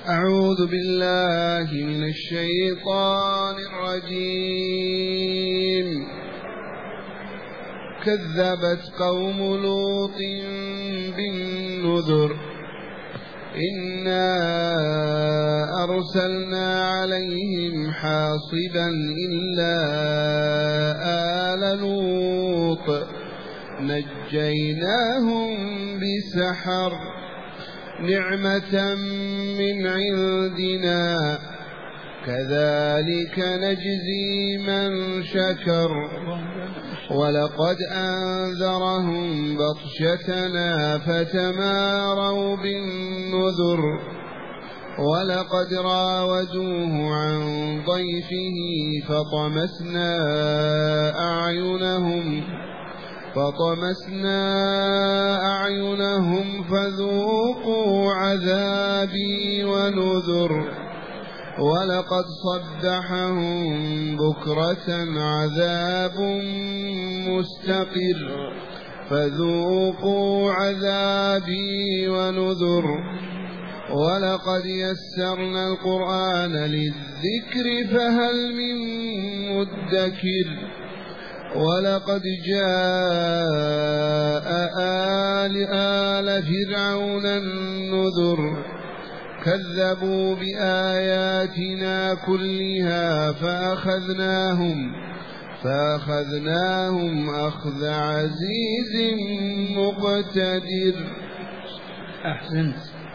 أعوذ بالله من الشيطان الرجيم. كذبت قوم لوط بالنذر إنا أرسلنا عليهم حاصبا إلا آل لوط نجيناهم بسحر نعمة من عندنا كذلك نجزي من شكر ولقد أنذرهم بطشتنا فتماروا بالنذر ولقد راودوه عن ضيفه فطمسنا أعينهم فذوقوا عذابي ونذر ولقد صبحهم بكرة عذاب مستقر فذوقوا عذابي ونذر ولقد يسرنا القرآن للذكر فهل من مدكر ولقد جاء آل فرعون النذر كذبوا بآياتنا كلها فأخذناهم أخذ عزيز مقتدر. أحسنت.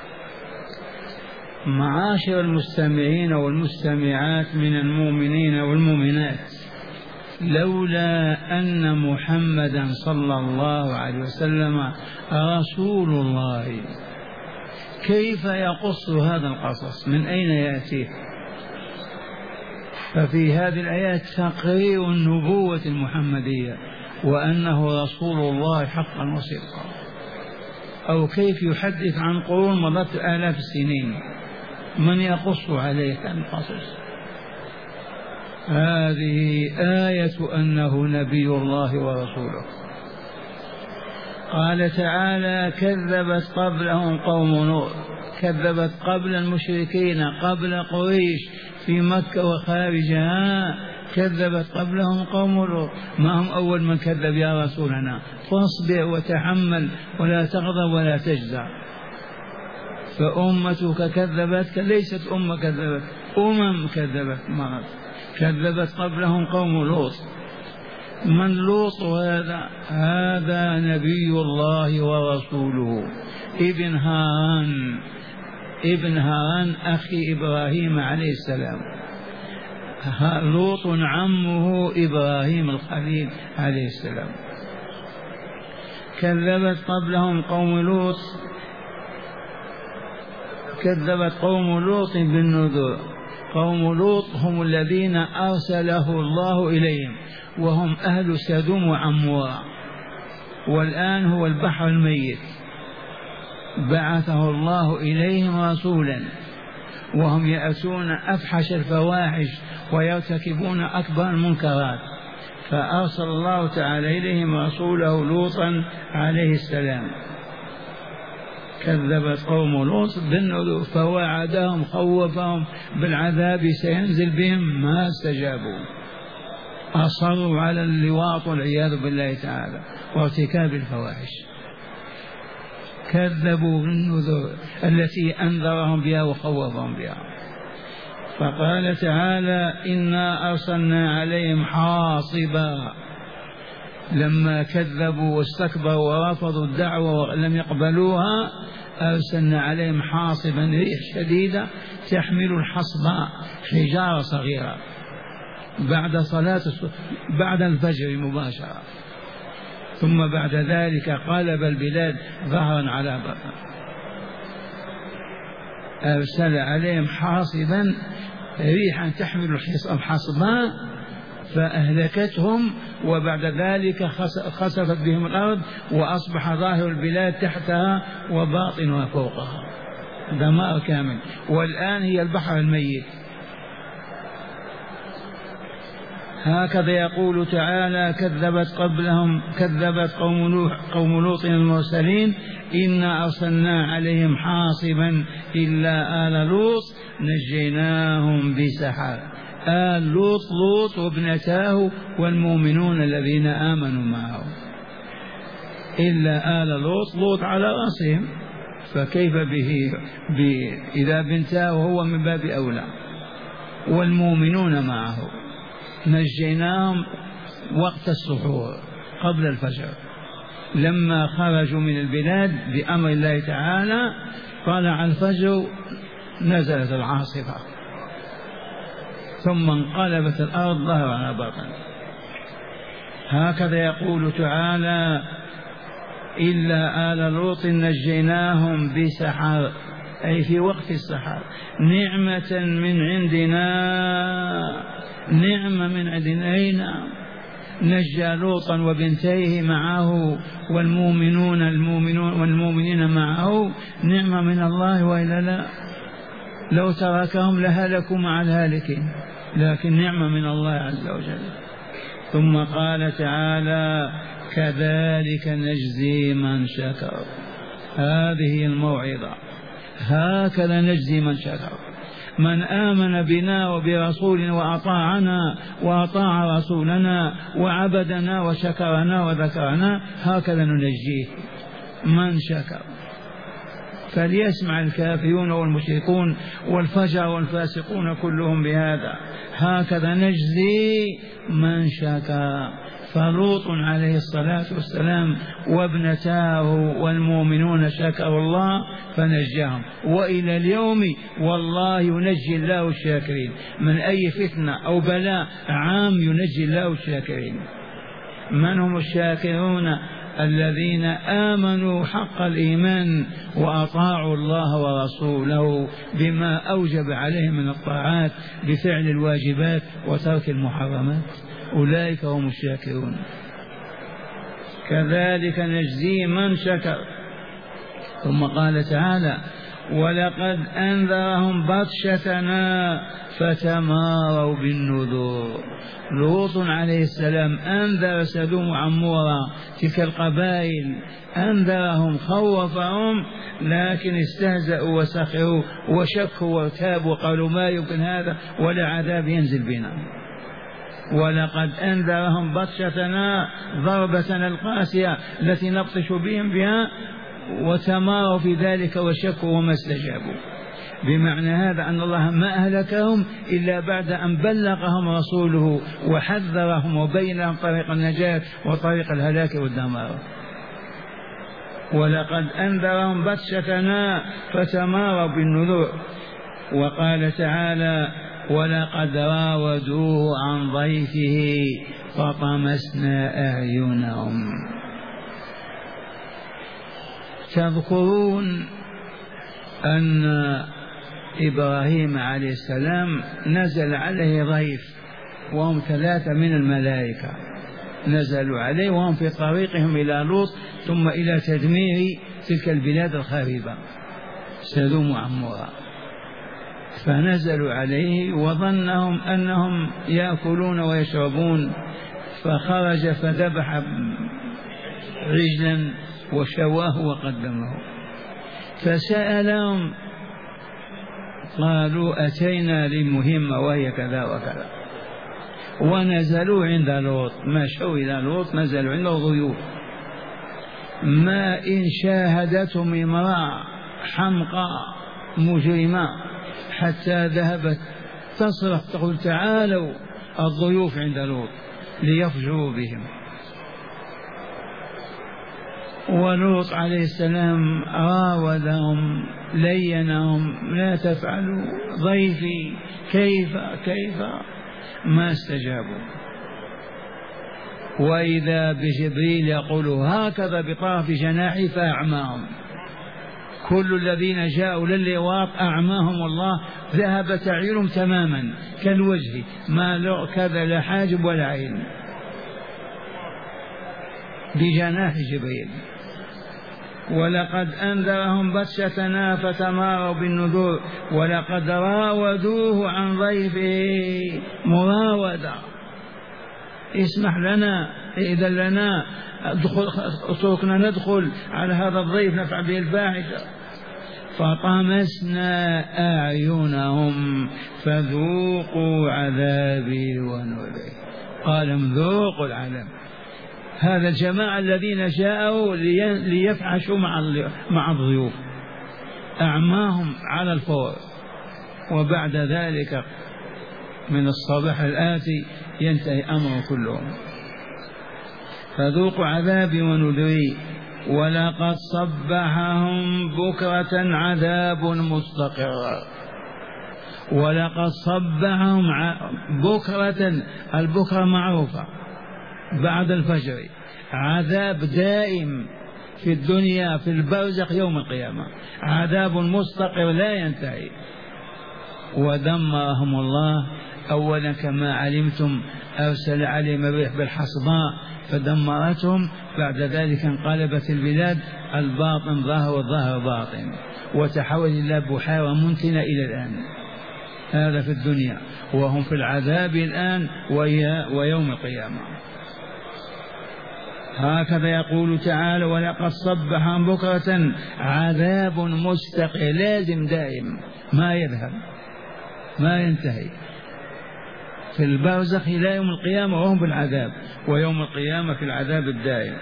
معاشر المستمعين والمستمعات من المؤمنين والمؤمنات، لولا أن محمدا صلى الله عليه وسلم رسول الله كيف يقص هذا القصص؟ من أين يأتيه؟ ففي هذه الآيات تقرير النبوة المحمدية وأنه رسول الله حقا وصدقا. أو كيف يحدث عن قرون مضت آلاف السنين، من يقص عليه هذا القصص؟ هذه آية أنه نبي الله ورسوله. قال تعالى: كذبت قبلهم قوم نوح، كذبت قبل المشركين قبل قريش في مكة وخارجها، كذبت قبلهم قوم لوط. ما هم أول من كذب يا رسولنا؟ فاصبر وتحمل ولا تغضب ولا تجزع. فأمتك كذبتك، ليست أمة كذبت، كذبت مرض. كذبت قبلهم قوم لوط. من لوط هذا نبي الله ورسوله ابن هاران أخي إبراهيم عليه السلام. لوط عمه إبراهيم الخليل عليه السلام. كذبت قبلهم قوم لوط، كذبت قوم لوط بالنذر. قوم لوط هم الذين أرسله الله إليهم، وهم أهل سدوم وعمورة، والآن هو البحر الميت. بعثه الله إليهم رسولا، وهم يأتون أفحش الفواحش ويرتكبون أكبر المنكرات، فأرسل الله تعالى إليهم رسوله لوطا عليه السلام. كذبت قوم لوط بالنذر فوعدهم خوفهم بالعذاب سينزل بهم، ما استجابوا، أصروا على اللواط والعياذ بالله تعالى وارتكاب الفواحش. كذبوا بالنذر التي أنذرهم بها وخوفهم بها. فقال تعالى: إنا أرسلنا عليهم حاصبا. لما كذبوا واستكبروا ورفضوا الدعوة ولم يقبلوها، أرسلنا عليهم حاصبا، ريح شديدة تحمل الحصباء، حجارة صغيرة، بعد الفجر مباشرة. ثم بعد ذلك قلب البلاد ظهرا على بطن. أرسل عليهم حاصبا، ريحا تحمل الحصباء فأهلكتهم، وبعد ذلك خسفت بهم الأرض وأصبح ظاهر البلاد تحتها وباطنها فوقها، دمار كامل. والآن هي البحر الميت. هكذا يقول تعالى: كذبت قوم لوط المرسلين إنا أرسلنا عليهم حاصبا إلا آل لوط نجيناهم بسحر. آل لوط لوط وابنتاه والمؤمنون الذين آمنوا معه، إلا آل لوط لوط على رأسهم، فكيف به إذا بنتاه هو من باب أولى، والمؤمنون معه. نجيناهم وقت السحور قبل الفجر، لما خرجوا من البلاد بأمر الله تعالى طلع الفجر نزلت العاصفة ثم انقلبت الأرض ظهر على بطن. هكذا يقول تعالى إلا آل لوط نجيناهم بسحر، أي في وقت السحر، نعمة من عندنا، نعمة من عندنا. نجى لوطا وبنتيه معه والمؤمنين معه، نعمة من الله، وإلا لا لو تركهم لهلكوا مع الهالكين، لكن نعمة من الله عز وجل. ثم قال تعالى كذلك نجزي من شكر. هذه الموعظة، هكذا نجزي من شكر، من آمن بنا وبرسولنا وأطاعنا وأطاع رسولنا وعبدنا وشكرنا وذكرنا، هكذا ننجيه من شكر. فليسمع الكافرون والمشركون والفجر والفاسقون كلهم بهذا، هكذا نجزي من شكر. فلوط عليه الصلاة والسلام وابنتاه والمؤمنون شكروا الله فنجاهم، وإلى اليوم والله ينجي الله الشاكرين، من أي فتنة أو بلاء عام ينجي الله الشاكرين. من هم الشاكرون؟ الذين آمنوا حق الإيمان وأطاعوا الله ورسوله بما أوجب عليهم من الطاعات بفعل الواجبات وترك المحرمات، أولئك هم الشاكرون. كذلك نجزي من شكر. ثم قال تعالى ولقد أنذرهم بطشتنا فتماروا بالنذور. لوط عليه السلام أنذر سدوم وعمورة تلك القبائل، أنذرهم خوفهم، لكن استهزأوا وسخروا وشكوا وارتابوا وقالوا ما يمكن هذا ولا عذاب ينزل بنا. ولقد أنذرهم بطشتنا ضربتنا القاسية التي نبطش بهم بها، وتماروا في ذلك وشكوا وما استجابوا. بمعنى هذا أن الله ما أهلكهم إلا بعد أن بلغهم رسوله وحذرهم وبين لهم طريق النجاة وطريق الهلاك والدمار. ولقد أنذرهم بطشتنا فتماروا بالنذور. وقال تعالى ولقد راودوه عن ضيفه فطمسنا أعينهم. تذكرون أن إبراهيم عليه السلام نزل عليه ضيف وهم 3 من الملائكة، نزلوا عليه وهم في طريقهم إلى لوط ثم إلى تدمير تلك البلاد الخاربة سدوم وعمورة. فنزلوا عليه وظنهم أنهم يأكلون ويشربون، فخرج فذبح عجلا وشواه وقدمه. فسألهم قالوا أتينا لمهمة وهي كذا وكذا، ونزلوا عند لوط، مشوا إلى لوط نزلوا عنده ضيوف. ما إن شاهدتهم امرأة حمقاء مجرمة حتى ذهبت تصرخ تقول تعالوا الضيوف عند لوط ليفجروا بهم. ولوط عليه السلام راودهم لينهم لا تفعلوا ضيفي كيف ما استجابوا. وإذا بجبريل يقول هكذا بطرف جناحي فأعماهم. كل الذين جاءوا للواط أعماهم الله، ذهبت أعينهم تماما كالوجه، ما كذا لا حاجب ولا عين بجناح جبريل. ولقد أنذرهم بطشتنا فتماروا بالنذور ولقد راودوه عن ضيفه. مراودة، اسمح لنا إذن لنا اتركنا ندخل على هذا الضيف نفعل به الفاحشة. فطمسنا أعينهم فذوقوا عذابي ونذر. قال ذوقوا العذاب. هذا الجماعة الذين جاءوا ليفحشوا مع الضيوف، أعماهم على الفور، وبعد ذلك من الصباح الآتي ينتهي أمر كلهم. فذوقوا عذابي ونذري. ولقد صبحهم بكرة عذاب مستقر. ولقد صبحهم بكرة، البكرة معروفة بعد الفجر، عذاب دائم في الدنيا في البرزخ يوم القيامة، عذاب مستقر لا ينتهي. ودمرهم الله أولا كما علمتم، أرسل عليهم الريح بالحصباء فدمرتهم، بعد ذلك انقلبت البلاد، الباطن ظاهر والظاهر باطن، وتحول إلى بحيرة منتنة إلى الآن. هذا في الدنيا، وهم في العذاب الآن ويوم القيامة. هكذا يقول تعالى: ولقد صبحهم بكرة عذاب مستقر، لازم دائم ما يذهب ما ينتهي، في البرزخ إلى يوم القيامة وهم في العذاب، ويوم القيامة في العذاب الدائم.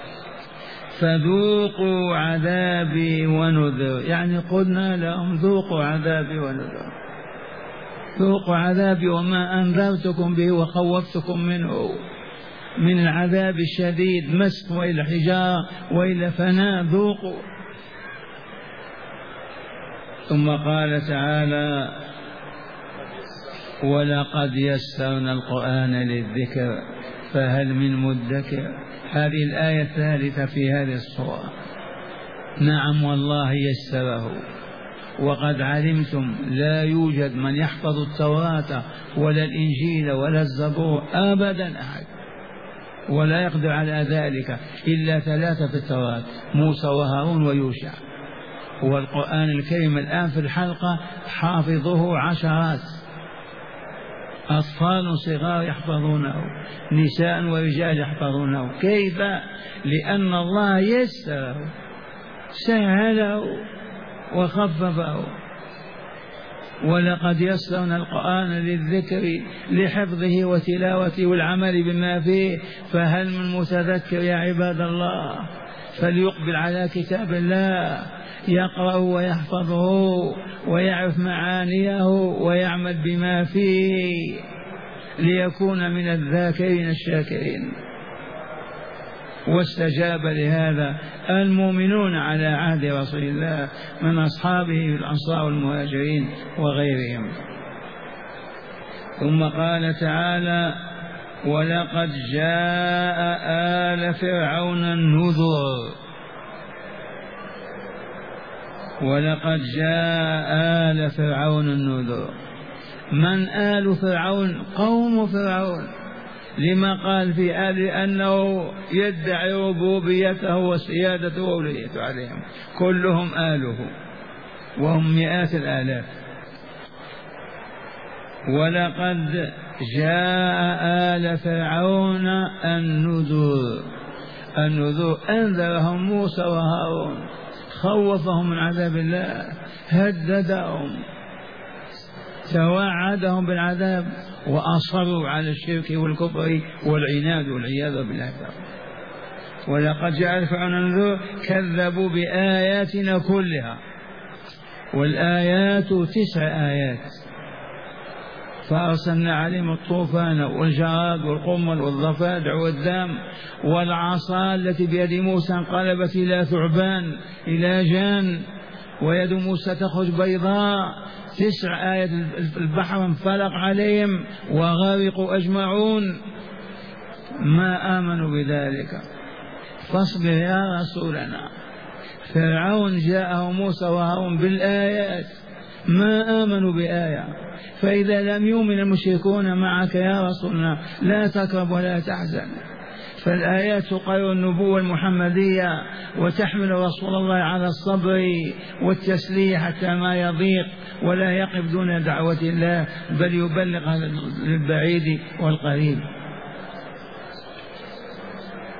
فذوقوا عذابي ونذر، يعني قلنا لهم ذوقوا عذابي ونذر، ذوقوا عذابي وما أنذرتكم به وخوفتكم منه من العذاب الشديد، مسك وإلى حجارة وإلى فناء، ذوقوا. ثم قال تعالى: ولقد يسرنا القرآن للذكر فهل من مدكر. هذه الآية الثالثة في هذه السورة. نعم والله يسره، وقد علمتم لا يوجد من يحفظ التوراة ولا الإنجيل ولا الزبور أبدا أحد، ولا يقدر على ذلك إلا ثلاثة في التوراة: موسى وهارون ويوشع. والقرآن الكريم الآن في الحلقة حافظه عشرات، أطفال صغار يحفظونه، نساء ورجال يحفظونه. كيف؟ لأن الله يسره، سهله وخففه. ولقد يسرنا القرآن للذكر لحفظه وتلاوته والعمل بما فيه، فهل من متذكر يا عباد الله؟ فليقبل على كتاب الله، يقرأ ويحفظه ويعرف معانيه ويعمل بما فيه ليكون من الذاكرين الشاكرين. واستجاب لهذا المؤمنون على عهد رسول الله من أصحابه الأنصار والمهاجرين وغيرهم. ثم قال تعالى: ولقد جاء آل فرعون النذر. ولقد جاء آل فرعون النذر. من آل فرعون؟ قوم فرعون. لما قال في آل؟ أنه يدعي ربوبيته وسيادته وأوليته عليهم، كلهم آله وهم مئات الآلاف. ولقد جاء آل فرعون النذر. النذر أنذرهم موسى وهارون، خوفهم من عذاب الله، هددهم، توعدهم بالعذاب، وأصروا على الشرك والكفر والعناد والعياذ بالله. ولقد جاء فرعون النذر، كذبوا بآياتنا كلها، والآيات 9 آيات. فأرسلنا عليهم الطوفان والجراد والقمل والضفادع والدم والعصا التي بيد موسى انقلبت إلى ثعبان إلى جان، ويد موسى تخرج بيضاء. 9 آيات. البحر انفلق عليهم وغرقوا أجمعون، ما آمنوا بذلك. فاصبر يا رسولنا. فرعون جاءه موسى وهارون بالآيات، ما آمنوا بآية. فإذا لم يؤمن المشركون معك يا رسولنا لا تكرب ولا تحزن. فالآيات تقرر النبوة المحمدية وتحمل رسول الله على الصبر والتسليح حتى ما يضيق ولا يقف دون دعوة الله، بل يبلغ للبعيد والقريب.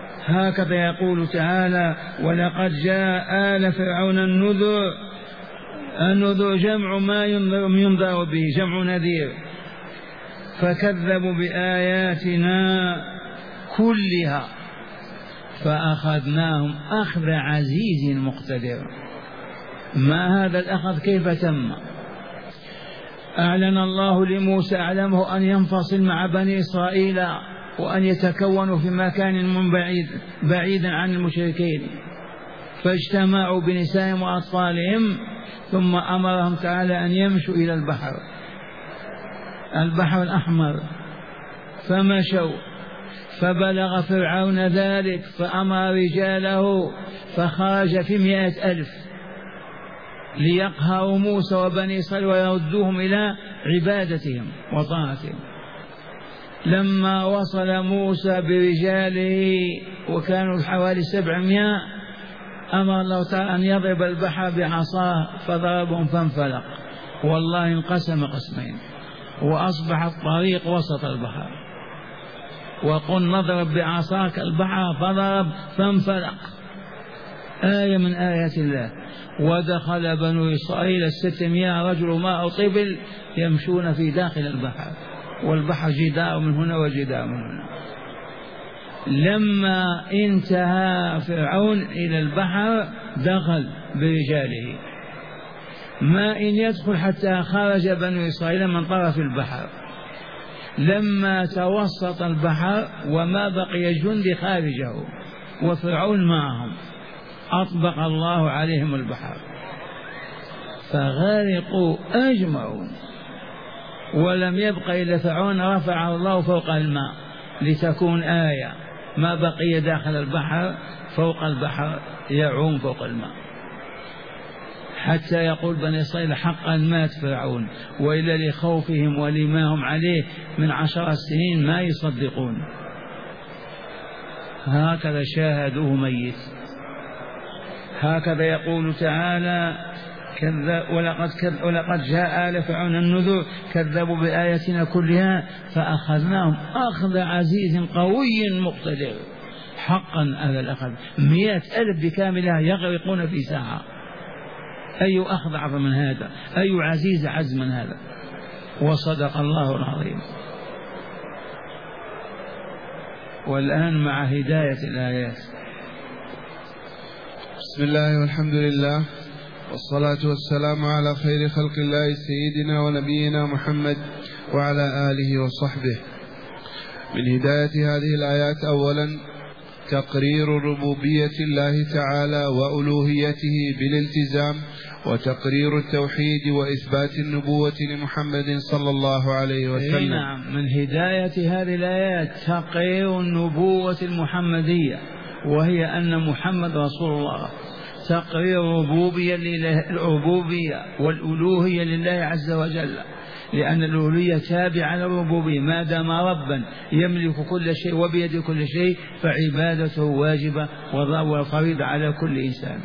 هكذا يقول تعالى: ولقد جاء آل فرعون النذر. النذر جمع ما ينذر به، جمع نذير. فكذبوا بآياتنا كلها فأخذناهم أخذ عزيز مقتدر. ما هذا الأخذ؟ كيف تم؟ أعلن الله لموسى أعلمه أن ينفصل مع بني إسرائيل وأن يتكونوا في مكان بعيدا عن المشركين، فاجتمعوا بنسائهم وأطفالهم، ثم أمرهم تعالى أن يمشوا إلى البحر الأحمر، فمشوا. فبلغ فرعون ذلك فأمر رجاله فخرج في 100,000 ليقهروا موسى وبني إسرائيل ويردوهم إلى عبادتهم وطاعتهم. لما وصل موسى برجاله وكانوا حوالي 700 أمر الله تعالى أن يضرب البحر بعصاه فضربهم فانفلق، والله انقسم قسمين وأصبح الطريق وسط البحر. وقل نضرب بعصاك البحر فضرب فانفلق، آية من آيات الله. ودخل بنو إسرائيل 600 رجل ماء طفل يمشون في داخل البحر، والبحر جدار من هنا وجدار من هنا. لما انتهى فرعون إلى البحر دخل برجاله، ما إن يدخل حتى خرج بنو إسرائيل من طرف البحر. لما توسط البحر وما بقي جند خارجه وفرعون معهم أطبق الله عليهم البحر فغرقوا أجمعون، ولم يبق إلا فرعون رفعه الله فوق الماء لتكون آية، ما بقي داخل البحر فوق البحر يعوم فوق الماء، حتى يقول بني إسرائيل حقا مات فرعون، وإلا لخوفهم ولما هم عليه من 10 سنين ما يصدقون. هكذا شاهدوه ميت. هكذا يقول تعالى ولقد جاء آل فرعون النذر كذبوا بآياتنا كلها فأخذناهم أخذ عزيز قوي مقتدر. حقا هذا الأخذ 100,000 بكاملها يغرقون في ساعة. أي أخذ أعظم من هذا؟ أي عزيز عز من هذا؟ وصدق الله العظيم. والآن مع هداية الآيات. بسم الله والحمد لله والصلاة والسلام على خير خلق الله سيدنا ونبينا محمد وعلى آله وصحبه. من هداية هذه الآيات أولا تقرير ربوبية الله تعالى وألوهيته بالالتزام، وتقرير التوحيد وإثبات النبوة لمحمد صلى الله عليه وسلم. نعم، من هداية هذه الآيات تقرير النبوة المحمدية، وهي أن محمد رسول الله. تقرير الربوبية والألوهية لله عز وجل، لأن الألوهية تابعة للربوبية، ما دام ربا يملك كل شيء وبيده كل شيء فعبادته واجبة وفريضة على كل إنسان.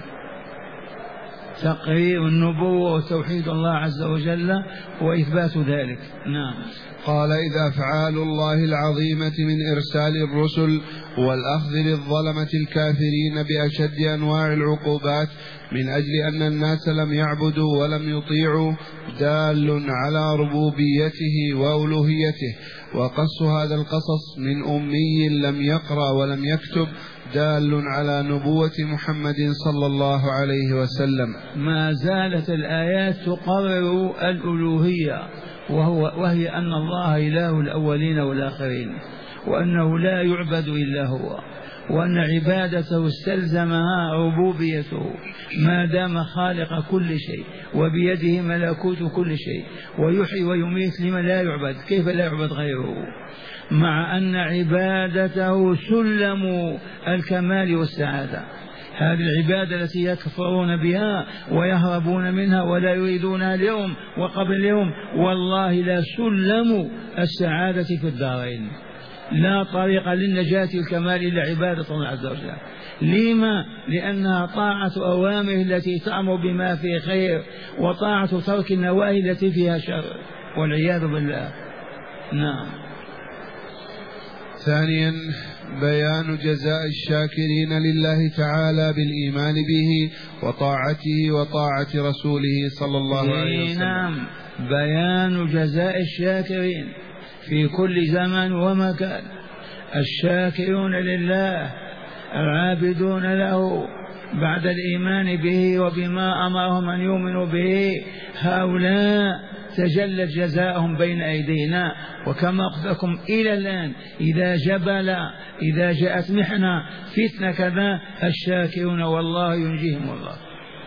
تقرير النبوة وتوحيد الله عز وجل وإثبات ذلك. نعم. قال إذ أفعال الله العظيمة من إرسال الرسل والأخذ للظلمة الكافرين بأشد أنواع العقوبات من أجل أن الناس لم يعبدوا ولم يطيعوا دال على ربوبيته وألوهيته. وقص هذا القصص من أمي لم يقرأ ولم يكتب دال على نبوة محمد صلى الله عليه وسلم. ما زالت الآيات تقرر الألوهية، وهي أن الله إله الأولين والآخرين، وأنه لا يعبد إلا هو، وأن عبادته استلزمها ربوبيته ما دام خالق كل شيء وبيده ملكوت كل شيء، ويحيي ويميت لمن لا يعبد، كيف لا يعبد غيره؟ مع أن عبادته سلم الكمال والسعادة. هذه العبادة التي يكفرون بها ويهربون منها ولا يريدونها اليوم وقبل اليوم، والله لا سلم السعادة في الدارين، لا طريق للنجاة الكمال إلا عبادة الله عز وجل. لما؟ لأنها طاعة أوامره التي تأمر بما فيه خير، وطاعة ترك النواهي التي فيها شر، والعياذ بالله. نعم. ثانيا بيان جزاء الشاكرين لله تعالى بالإيمان به وطاعته وطاعة رسوله صلى الله عليه وسلم. نعم، بيان جزاء الشاكرين في كل زمن ومكان. الشاكرون لله العابدون له بعد الإيمان به وبما أمرهم أن يؤمنوا به، هؤلاء تجلت جزاءهم بين أيدينا. وكما قلت لكم إلى الآن إذا جاءت محنة فتنة كذا الشاكرون والله ينجيهم الله.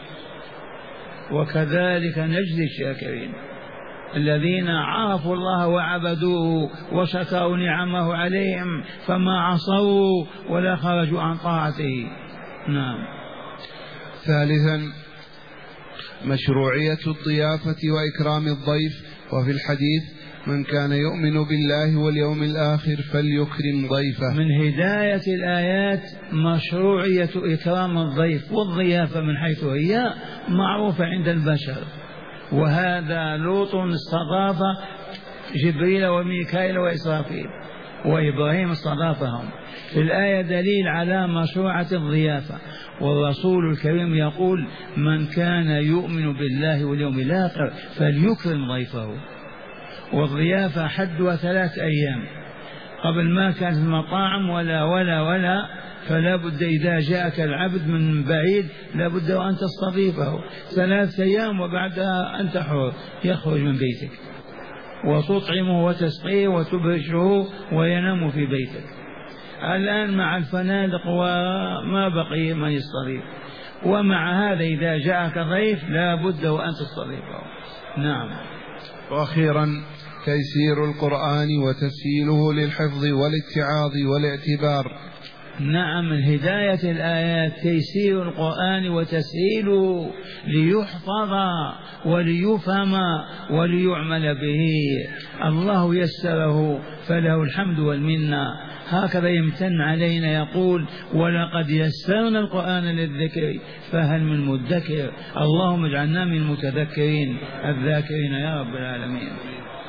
وكذلك نجزي الشاكرين الذين عرفوا الله وعبدوه وشكروا نعمه عليهم فما عصوا ولا خرجوا عن طاعته. نعم. ثالثا مشروعية الضيافة وإكرام الضيف. وفي الحديث من كان يؤمن بالله واليوم الآخر فليكرم ضيفه. من هداية الآيات مشروعية إكرام الضيف والضيافة من حيث هي معروفة عند البشر. وهذا لوط استضاف جبريل وميكائيل وإسرافيل، وإبراهيم استضافهم. في الآية دليل على مشروعة الضيافة. والرسول الكريم يقول من كان يؤمن بالله واليوم الآخر فليكرم ضيفه. والضيافة حدها 3 أيام. قبل ما كانت المطاعم ولا فلا بد إذا جاءك العبد من بعيد لا بد وأن تستضيفه 3 أيام، وبعدها أنت حر يخرج من بيتك وتطعمه وتسقيه وتبهشه وينام في بيتك. الآن مع الفنادق وما بقي من يستضيف، ومع هذا إذا جاءك ضيف لا بد وأن تستضيفه. نعم. وأخيرا تيسير القرآن وتسهيله للحفظ والاتعاظ والاعتبار. نعم، من هداية الآيات تيسير القرآن وتسهيله ليحفظ وليفهم وليعمل به. الله يسره فله الحمد والمنة. هكذا يمتن علينا يقول ولقد يسرنا القرآن للذكر فهل من مدكر. اللهم اجعلنا من المتذكرين الذاكرين يا رب العالمين.